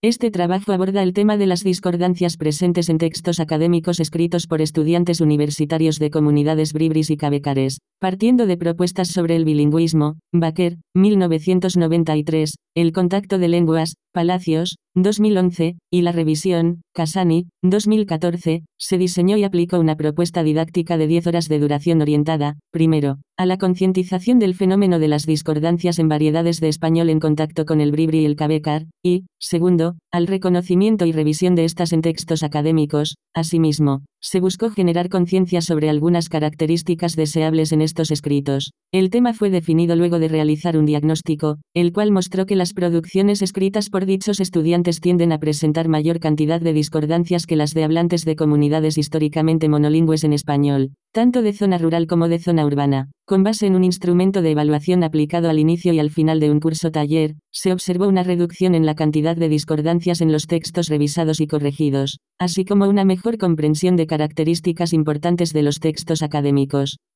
Este trabajo aborda el tema de las discordancias presentes en textos académicos escritos por estudiantes universitarios de comunidades bribris y cabecares, partiendo de propuestas sobre el bilingüismo, Baker, 1993, el contacto de lenguas, Palacios, 2011, y la revisión, Casani, 2014, se diseñó y aplicó una propuesta didáctica de 10 horas de duración orientada, primero, a la concientización del fenómeno de las discordancias en variedades de español en contacto con el bribri y el cabecar, y, segundo, al reconocimiento y revisión de estas en textos académicos. Asimismo, se buscó generar conciencia sobre algunas características deseables en estos escritos. El tema fue definido luego de realizar un diagnóstico, el cual mostró que las producciones escritas por dichos estudiantes tienden a presentar mayor cantidad de discordancias que las de hablantes de comunidades históricamente monolingües en español, tanto de zona rural como de zona urbana. Con base en un instrumento de evaluación aplicado al inicio y al final de un curso taller, se observó una reducción en la cantidad de discordancias en los textos revisados y corregidos, así como una mejor comprensión de características importantes de los textos académicos.